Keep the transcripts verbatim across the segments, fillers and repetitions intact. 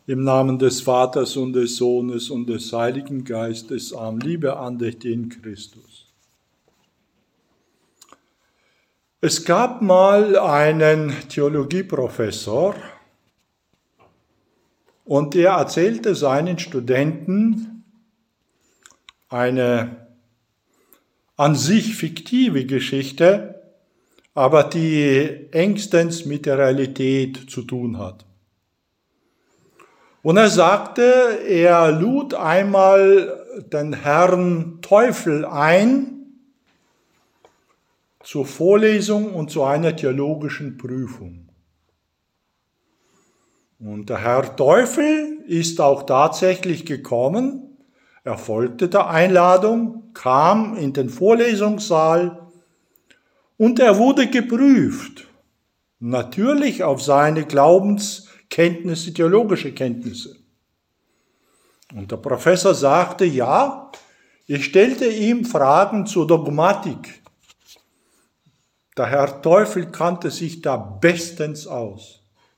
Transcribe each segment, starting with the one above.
Im Namen des Vaters und des Sohnes und des Heiligen Geistes. Amen. Liebe Andächte in Christus. Es gab mal einen Theologieprofessor und der erzählte seinen Studenten eine an sich fiktive Geschichte, aber die engstens mit der Realität zu tun hat. Und er sagte, er lud einmal den Herrn Teufel ein zur Vorlesung und zu einer theologischen Prüfung. Und der Herr Teufel ist auch tatsächlich gekommen, er folgte der Einladung, kam in den Vorlesungssaal und er wurde geprüft. Natürlich auf seine Glaubenskenntnisse, theologische Kenntnisse. Und der Professor sagte, ja, ich stellte ihm Fragen zur Dogmatik. Der Herr Teufel kannte sich da bestens aus.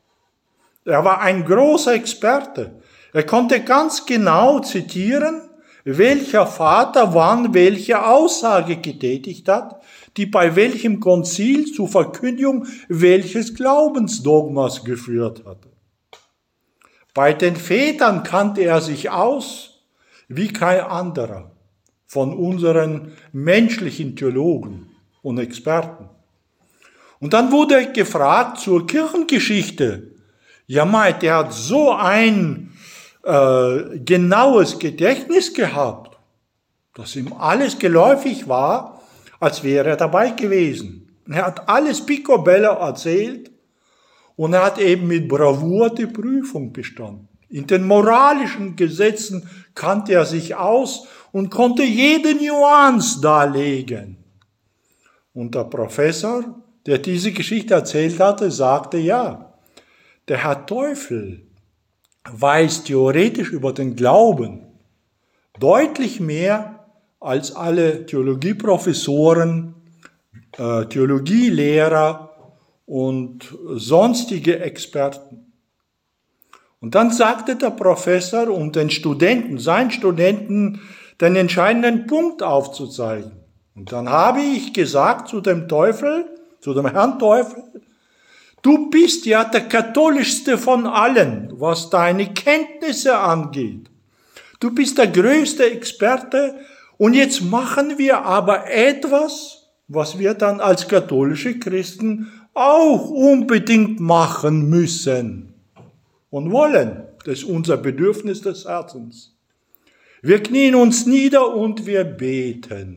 Er war ein großer Experte. Er konnte ganz genau zitieren, welcher Vater wann welche Aussage getätigt hat, die bei welchem Konzil zur Verkündigung welches Glaubensdogmas geführt hatte. Bei den Vätern kannte er sich aus wie kein anderer von unseren menschlichen Theologen und Experten. Und dann wurde er gefragt zur Kirchengeschichte. Ja, meint, der hat so ein äh, genaues Gedächtnis gehabt, dass ihm alles geläufig war, als wäre er dabei gewesen. Er hat alles picobello erzählt und er hat eben mit Bravour die Prüfung bestanden. In den moralischen Gesetzen kannte er sich aus und konnte jede Nuance darlegen. Und der Professor, der diese Geschichte erzählt hatte, sagte, ja, der Herr Teufel weiß theoretisch über den Glauben deutlich mehr als alle Theologieprofessoren, äh, Theologielehrer und sonstige Experten. Und dann sagte der Professor, um den Studenten, seinen Studenten, den entscheidenden Punkt aufzuzeigen. Und dann habe ich gesagt zu dem Teufel, zu dem Herrn Teufel, du bist ja der katholischste von allen, was deine Kenntnisse angeht. Du bist der größte Experte und jetzt machen wir aber etwas, was wir dann als katholische Christen auch unbedingt machen müssen und wollen. Das ist unser Bedürfnis des Herzens. Wir knien uns nieder und wir beten.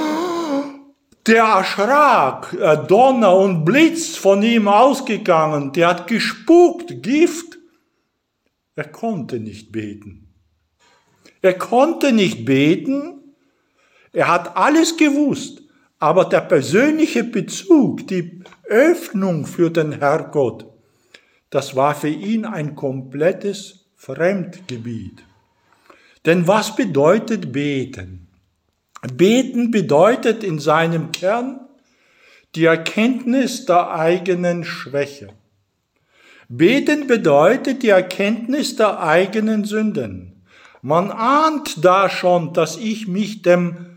Der erschrak, Donner und Blitz von ihm ausgegangen, der hat gespukt, Gift. Er konnte nicht beten. Er konnte nicht beten, er hat alles gewusst, aber der persönliche Bezug, die Öffnung für den Herrgott, das war für ihn ein komplettes Fremdgebiet. Denn was bedeutet beten? Beten bedeutet in seinem Kern die Erkenntnis der eigenen Schwäche. Beten bedeutet die Erkenntnis der eigenen Sünden. Man ahnt da schon, dass ich mich dem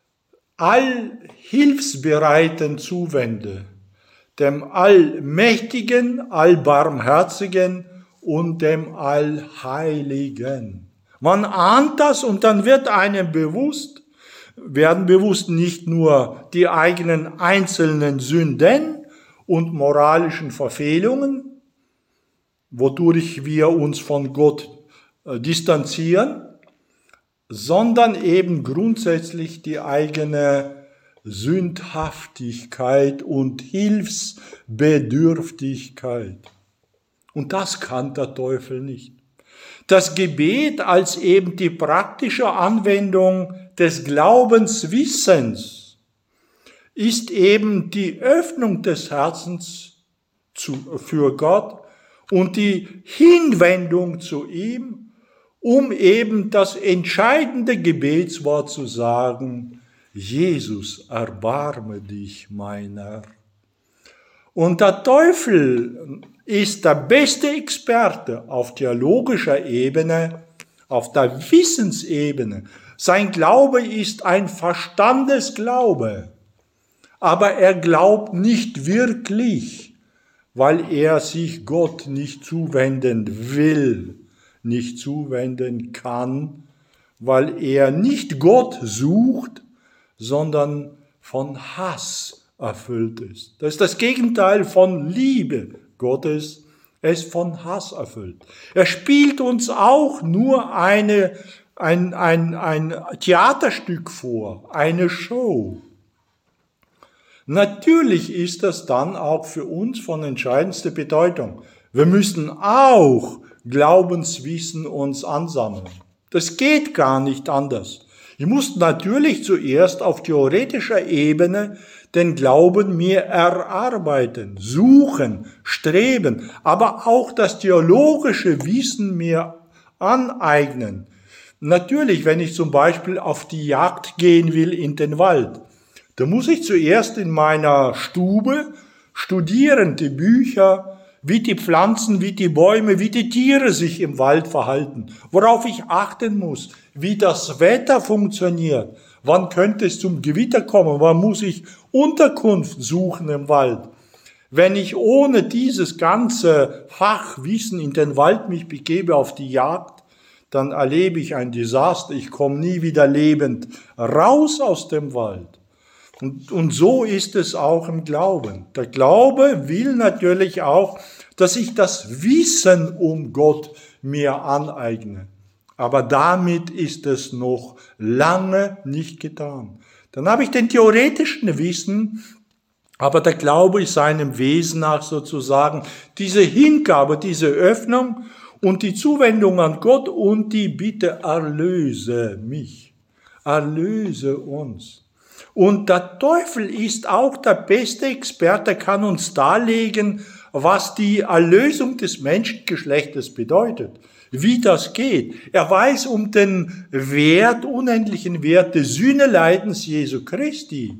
Allhilfsbereiten zuwende, dem Allmächtigen, Allbarmherzigen und dem Allheiligen. Man ahnt das und dann wird einem bewusst, werden bewusst nicht nur die eigenen einzelnen Sünden und moralischen Verfehlungen, wodurch wir uns von Gott äh, distanzieren, sondern eben grundsätzlich die eigene Sündhaftigkeit und Hilfsbedürftigkeit. Und das kann der Teufel nicht. Das Gebet als eben die praktische Anwendung des Glaubenswissens ist eben die Öffnung des Herzens zu, für Gott und die Hinwendung zu ihm, um eben das entscheidende Gebetswort zu sagen, Jesus, erbarme dich meiner. Und der Teufel ist der beste Experte auf theologischer Ebene, auf der Wissensebene. Sein Glaube ist ein Verstandesglaube, aber er glaubt nicht wirklich, weil er sich Gott nicht zuwenden will, nicht zuwenden kann, weil er nicht Gott sucht, sondern von Hass erfüllt ist. Das ist das Gegenteil von Liebe Gottes. Er ist von Hass erfüllt. Er spielt uns auch nur eine, ein, ein, ein Theaterstück vor, eine Show. Natürlich ist das dann auch für uns von entscheidendster Bedeutung. Wir müssen auch Glaubenswissen uns ansammeln. Das geht gar nicht anders. Ich muss natürlich zuerst auf theoretischer Ebene den Glauben mir erarbeiten, suchen, streben, aber auch das theologische Wissen mir aneignen. Natürlich, wenn ich zum Beispiel auf die Jagd gehen will in den Wald, da muss ich zuerst in meiner Stube studieren, die Bücher, wie die Pflanzen, wie die Bäume, wie die Tiere sich im Wald verhalten, worauf ich achten muss, wie das Wetter funktioniert, wann könnte es zum Gewitter kommen, wann muss ich Unterkunft suchen im Wald. Wenn ich ohne dieses ganze Fachwissen in den Wald mich begebe auf die Jagd, dann erlebe ich ein Desaster, ich komme nie wieder lebend raus aus dem Wald. Und, und so ist es auch im Glauben. Der Glaube will natürlich auch, dass ich das Wissen um Gott mir aneigne. Aber damit ist es noch lange nicht getan. Dann habe ich den theoretischen Wissen, aber der Glaube ist seinem Wesen nach sozusagen diese Hingabe, diese Öffnung und die Zuwendung an Gott und die Bitte, erlöse mich, erlöse uns. Und der Teufel ist auch der beste Experte, kann uns darlegen, was die Erlösung des Menschengeschlechtes bedeutet, wie das geht. Er weiß um den Wert, unendlichen Wert des Sühneleidens Jesu Christi.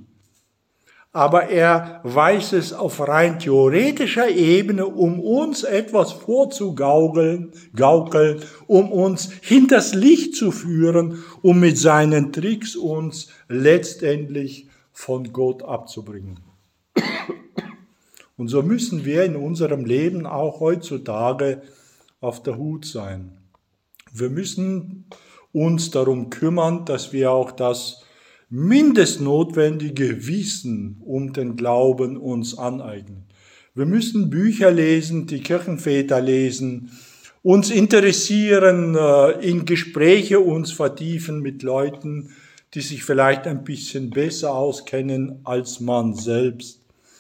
Aber er weiß es auf rein theoretischer Ebene, um uns etwas vorzugaukeln, gaukeln, um uns hinters Licht zu führen, um mit seinen Tricks uns letztendlich von Gott abzubringen. Und so müssen wir in unserem Leben auch heutzutage auf der Hut sein. Wir müssen uns darum kümmern, dass wir auch das mindestnotwendige Wissen um den Glauben uns aneignen. Wir müssen Bücher lesen, die Kirchenväter lesen, uns interessieren, in Gespräche uns vertiefen mit Leuten, die sich vielleicht ein bisschen besser auskennen als man selbst.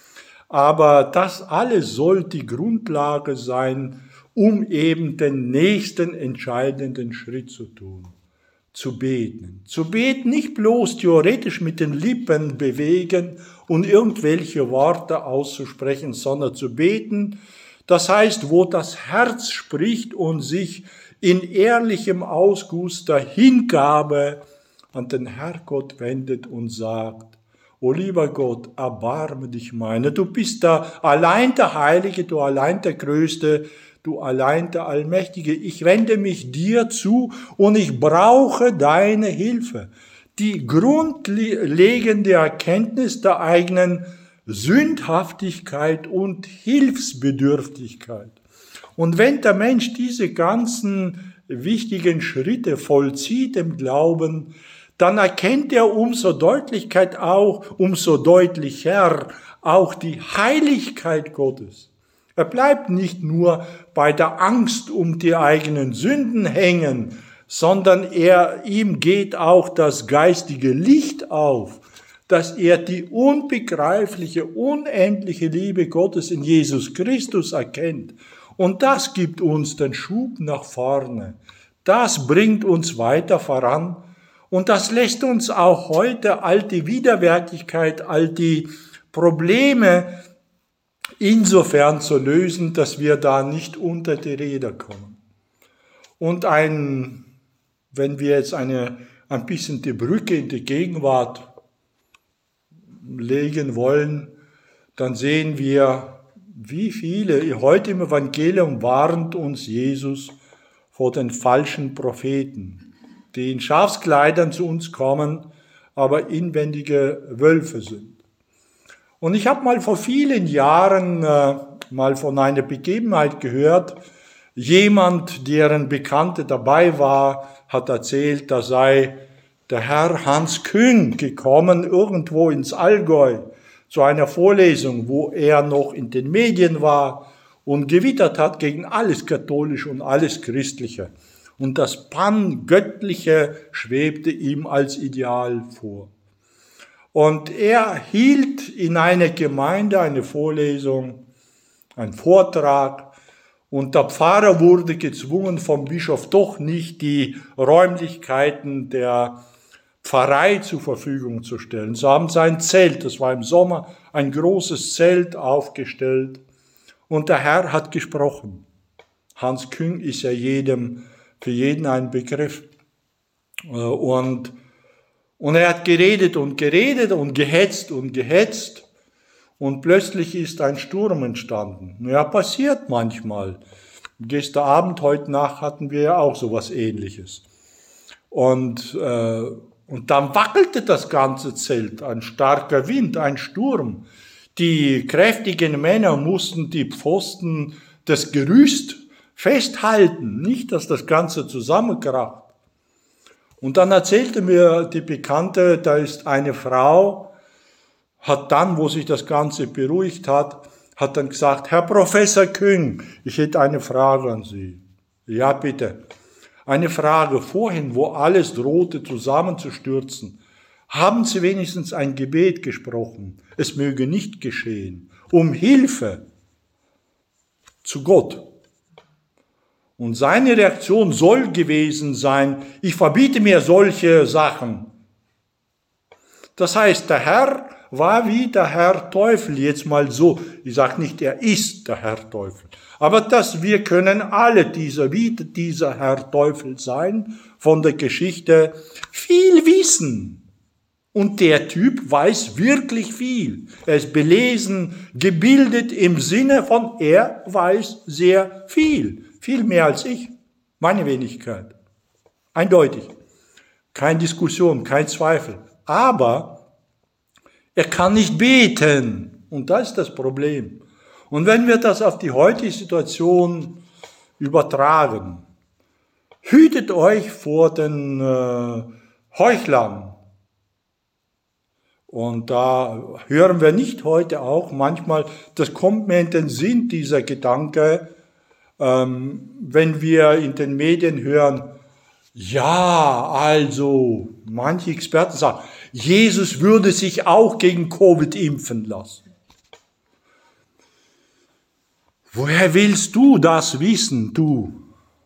Aber das alles soll die Grundlage sein, um eben den nächsten entscheidenden Schritt zu tun. Zu beten. Zu beten nicht bloß theoretisch mit den Lippen bewegen und irgendwelche Worte auszusprechen, sondern zu beten, das heißt, wo das Herz spricht und sich in ehrlichem Ausguss der Hingabe an den Herrgott wendet und sagt, O lieber Gott, erbarme dich meiner, du bist da allein der Heilige, du allein der Größte, du allein der Allmächtige, ich wende mich dir zu und ich brauche deine Hilfe. Die grundlegende Erkenntnis der eigenen Sündhaftigkeit und Hilfsbedürftigkeit. Und wenn der Mensch diese ganzen wichtigen Schritte vollzieht im Glauben, dann erkennt er umso Deutlichkeit auch, umso deutlicher auch die Heiligkeit Gottes. Er bleibt nicht nur bei der Angst um die eigenen Sünden hängen, sondern er, ihm geht auch das geistige Licht auf, dass er die unbegreifliche, unendliche Liebe Gottes in Jesus Christus erkennt. Und das gibt uns den Schub nach vorne. Das bringt uns weiter voran. Und das lässt uns auch heute all die Widerwärtigkeit, all die Probleme insofern zu lösen, dass wir da nicht unter die Räder kommen. Und ein, wenn wir jetzt eine, ein bisschen die Brücke in die Gegenwart legen wollen, dann sehen wir wie viele heute im Evangelium warnt uns Jesus vor den falschen Propheten, die in Schafskleidern zu uns kommen, aber inwendige Wölfe sind. Und ich habe mal vor vielen Jahren äh, mal von einer Begebenheit gehört. Jemand, deren Bekannte dabei war, hat erzählt, da sei der Herr Hans Küng gekommen, irgendwo ins Allgäu, zu einer Vorlesung, wo er noch in den Medien war und gewittert hat gegen alles Katholische und alles Christliche. Und das Pangöttliche schwebte ihm als Ideal vor. Und er hielt in einer Gemeinde eine Vorlesung, einen Vortrag, und der Pfarrer wurde gezwungen vom Bischof doch nicht die Räumlichkeiten der Pfarrei zur Verfügung zu stellen. Sie haben sein Zelt, das war im Sommer, ein großes Zelt aufgestellt und der Herr hat gesprochen. Hans Küng ist ja jedem, für jeden ein Begriff. Und, und er hat geredet und geredet und gehetzt und gehetzt. Und plötzlich ist ein Sturm entstanden. Ja, passiert manchmal. Gestern Abend, heute Nacht hatten wir ja auch sowas Ähnliches. Und, äh, und dann wackelte das ganze Zelt. Ein starker Wind, ein Sturm. Die kräftigen Männer mussten die Pfosten des Gerüst festhalten. Nicht, dass das Ganze zusammenkracht. Und dann erzählte mir die Bekannte, da ist eine Frau, hat dann, wo sich das Ganze beruhigt hat, hat dann gesagt, Herr Professor Küng, ich hätte eine Frage an Sie. Ja, bitte. Eine Frage. Vorhin, wo alles drohte zusammenzustürzen, haben Sie wenigstens ein Gebet gesprochen? Es möge nicht geschehen. Um Hilfe zu Gott. Und seine Reaktion soll gewesen sein, ich verbiete mir solche Sachen. Das heißt, der Herr war wie der Herr Teufel, jetzt mal so, ich sage nicht, er ist der Herr Teufel, aber dass wir können alle dieser, wie dieser Herr Teufel sein, von der Geschichte viel wissen. Und der Typ weiß wirklich viel. Er ist belesen, gebildet im Sinne von, er weiß sehr viel. Viel mehr als ich. Meine Wenigkeit. Eindeutig. Keine Diskussion, kein Zweifel. Aber er kann nicht beten. Und das ist das Problem. Und wenn wir das auf die heutige Situation übertragen, hütet euch vor den äh, Heuchlern. Und da hören wir nicht heute auch manchmal, das kommt mir in den Sinn, dieser Gedanke, ähm, wenn wir in den Medien hören, ja, also, manche Experten sagen, Jesus würde sich auch gegen Covid impfen lassen. Woher willst du das wissen, du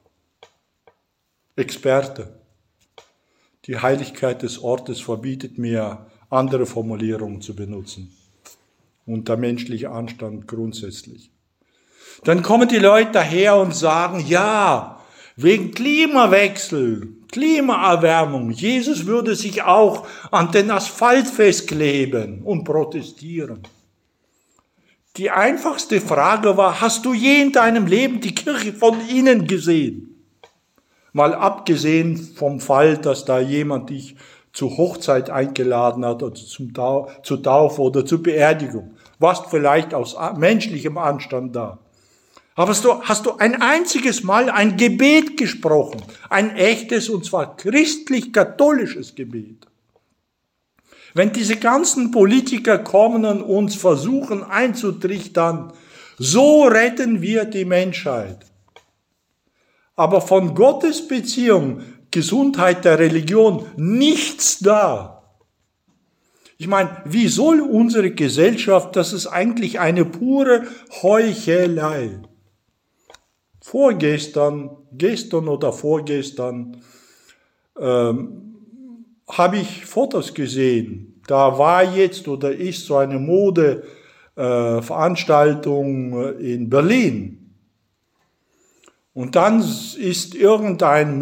Experte? Die Heiligkeit des Ortes verbietet mir, andere Formulierungen zu benutzen. Und der menschliche Anstand grundsätzlich. Dann kommen die Leute daher und sagen, ja, wegen Klimawechsel, Klimaerwärmung, Jesus würde sich auch an den Asphalt festkleben und protestieren. Die einfachste Frage war, hast du je in deinem Leben die Kirche von innen gesehen? Mal abgesehen vom Fall, dass da jemand dich zur Hochzeit eingeladen hat oder zum Tau- zur Taufe oder zur Beerdigung. Warst vielleicht aus menschlichem Anstand da. Aber hast du, hast du ein einziges Mal ein Gebet gesprochen, ein echtes und zwar christlich-katholisches Gebet. Wenn diese ganzen Politiker kommen und uns versuchen einzutrichtern, so retten wir die Menschheit. Aber von Gottes Beziehung, Gesundheit der Religion, nichts da. Ich meine, wie soll unsere Gesellschaft, das ist eigentlich eine pure Heuchelei. Vorgestern, gestern oder vorgestern, ähm, habe ich Fotos gesehen. Da war jetzt oder ist so eine Modeveranstaltung äh, in Berlin. Und dann ist irgendein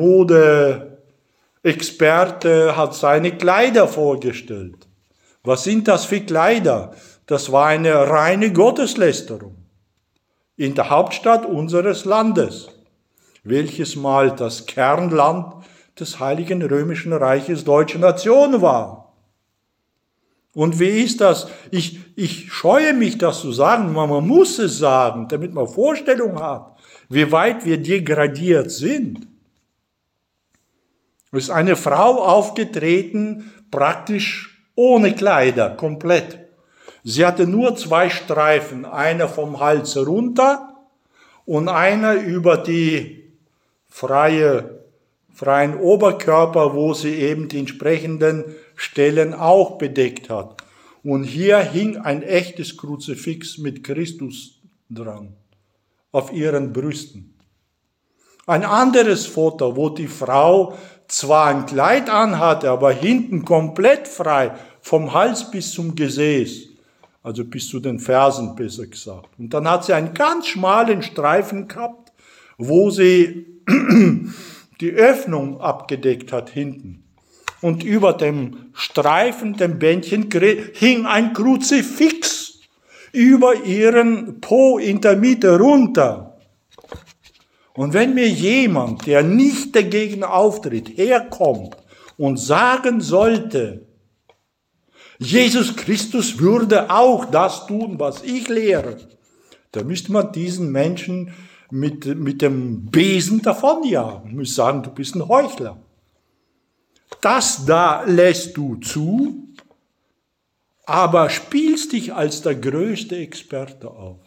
Modeexperte, hat seine Kleider vorgestellt. Was sind das für Kleider? Das war eine reine Gotteslästerung. in der Hauptstadt unseres Landes, welches mal das Kernland des Heiligen Römischen Reiches Deutsche Nation war. Und wie ist das? Ich, ich scheue mich, das zu sagen, aber man muss es sagen, damit man Vorstellung hat, wie weit wir degradiert sind. Es ist eine Frau aufgetreten, praktisch ohne Kleider, komplett. Sie hatte nur zwei Streifen, einer vom Hals runter und einer über die freie, freien Oberkörper, wo sie eben die entsprechenden Stellen auch bedeckt hat. Und hier hing ein echtes Kruzifix mit Christus dran, auf ihren Brüsten. Ein anderes Foto, wo die Frau zwar ein Kleid anhatte, aber hinten komplett frei, vom Hals bis zum Gesäß, also bis zu den Fersen besser gesagt. Und dann hat sie einen ganz schmalen Streifen gehabt, wo sie die Öffnung abgedeckt hat hinten. Und über dem Streifen, dem Bändchen, hing ein Kruzifix über ihren Po in der Mitte runter. Und wenn mir jemand, der nicht dagegen auftritt, herkommt und sagen sollte, Jesus Christus würde auch das tun, was ich lehre, dann müsste man diesen Menschen mit, mit dem Besen davonjagen. Man müsste sagen, du bist ein Heuchler. Das da lässt du zu, aber spielst dich als der größte Experte auf.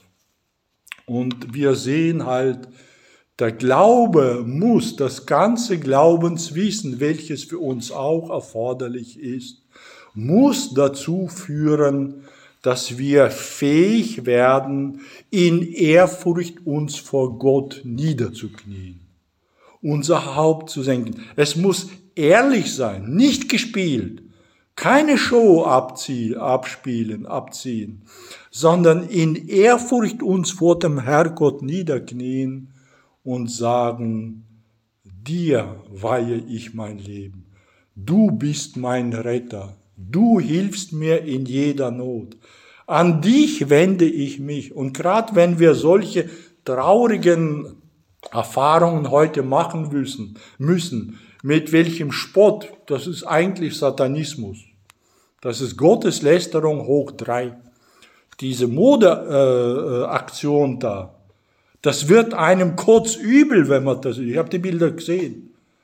Und wir sehen halt, der Glaube muss, das ganze Glaubenswissen, welches für uns auch erforderlich ist, muss dazu führen, dass wir fähig werden, in Ehrfurcht uns vor Gott niederzuknien, unser Haupt zu senken. Es muss ehrlich sein, nicht gespielt, keine Show abziehen, abspielen, abziehen, sondern in Ehrfurcht uns vor dem Herrgott niederknien und sagen, dir weihe ich mein Leben. Du bist mein Retter. Du hilfst mir in jeder Not. An dich wende ich mich. Und gerade wenn wir solche traurigen Erfahrungen heute machen müssen, müssen, mit welchem Spott, das ist eigentlich Satanismus. Das ist Gotteslästerung hoch drei. Diese Modeaktion äh, da, das wird einem kotzübel, wenn man das sieht. Ich habe die Bilder gesehen.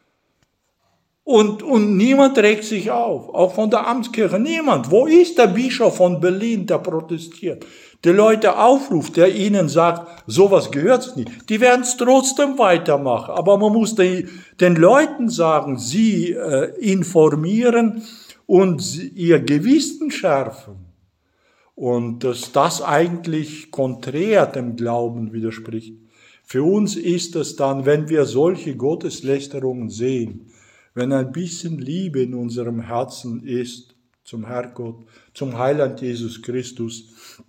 Und, und niemand regt sich auf, auch von der Amtskirche, niemand. Wo ist der Bischof von Berlin, der protestiert, der Leute aufruft, der ihnen sagt, sowas gehört's nicht. Die werden es trotzdem weitermachen, aber man muss die, den Leuten sagen, sie äh, informieren und sie, ihr Gewissen schärfen. Und dass das eigentlich konträr dem Glauben widerspricht. Für uns ist es dann, wenn wir solche Gotteslästerungen sehen, wenn ein bisschen Liebe in unserem Herzen ist zum Herrgott, zum Heiland Jesus Christus,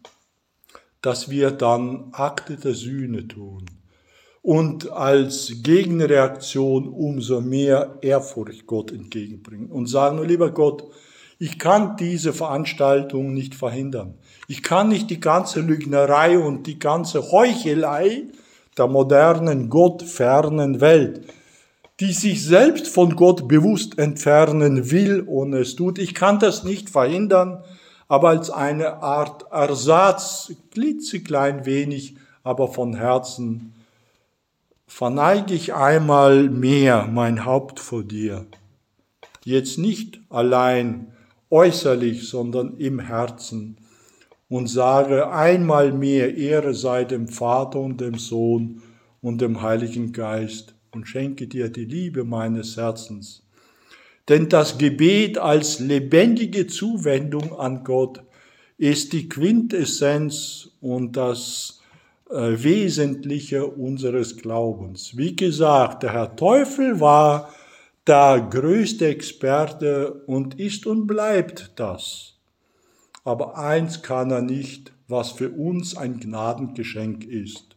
dass wir dann Akte der Sühne tun und als Gegenreaktion umso mehr Ehrfurcht Gott entgegenbringen und sagen, lieber Gott, ich kann diese Veranstaltung nicht verhindern. Ich kann nicht die ganze Lügnerei und die ganze Heuchelei der modernen, gottfernen Welt, die sich selbst von Gott bewusst entfernen will und es tut. Ich kann das nicht verhindern, aber als eine Art Ersatz, klitzeklein wenig, aber von Herzen, verneige ich einmal mehr mein Haupt vor dir. Jetzt nicht allein äußerlich, sondern im Herzen und sage einmal mehr, Ehre sei dem Vater und dem Sohn und dem Heiligen Geist. Und schenke dir die Liebe meines Herzens. Denn das Gebet als lebendige Zuwendung an Gott ist die Quintessenz und das äh, Wesentliche unseres Glaubens. Wie gesagt, der Herr Teufel war der größte Experte und ist und bleibt das. Aber eins kann er nicht, was für uns ein Gnadengeschenk ist.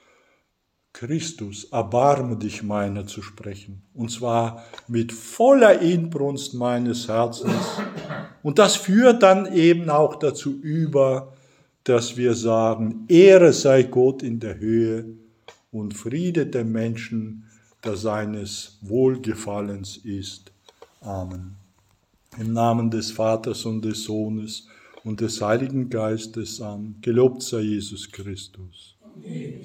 Christus, erbarme dich meiner zu sprechen, und zwar mit voller Inbrunst meines Herzens. Und das führt dann eben auch dazu über, dass wir sagen, Ehre sei Gott in der Höhe und Friede dem Menschen, der seines Wohlgefallens ist. Amen. Im Namen des Vaters und des Sohnes und des Heiligen Geistes. Amen. Gelobt sei Jesus Christus. Amen.